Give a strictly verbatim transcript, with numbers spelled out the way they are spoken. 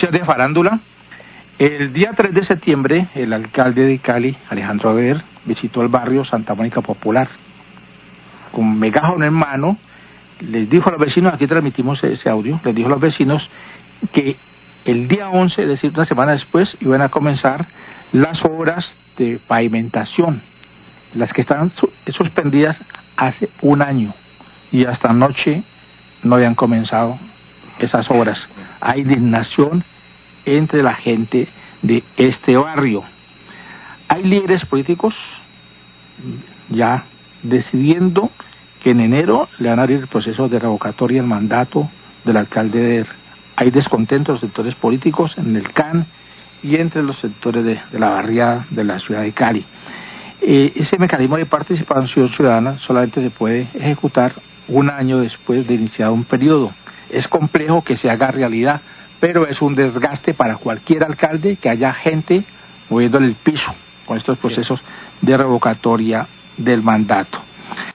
Noticias de farándula. El día tres de septiembre, el alcalde de Cali, Alejandro Aver, visitó el barrio Santa Mónica Popular. Con megáfono en mano, les dijo a los vecinos, aquí transmitimos ese audio, les dijo a los vecinos que el día once, es decir, una semana después, iban a comenzar las obras de pavimentación, las que estaban suspendidas hace un año, y hasta anoche no habían comenzado esas obras. Hay indignación entre la gente de este barrio. Hay líderes políticos ya decidiendo que en enero le van a abrir el proceso de revocatoria al mandato del alcalde de... Hay descontento en los sectores políticos, en el C A N y entre los sectores de, de la barriada de la ciudad de Cali. Eh, ese mecanismo de participación ciudadana solamente se puede ejecutar un año después de iniciado un periodo. Es complejo que se haga realidad, pero es un desgaste para cualquier alcalde que haya gente moviéndole el piso con estos procesos de revocatoria del mandato.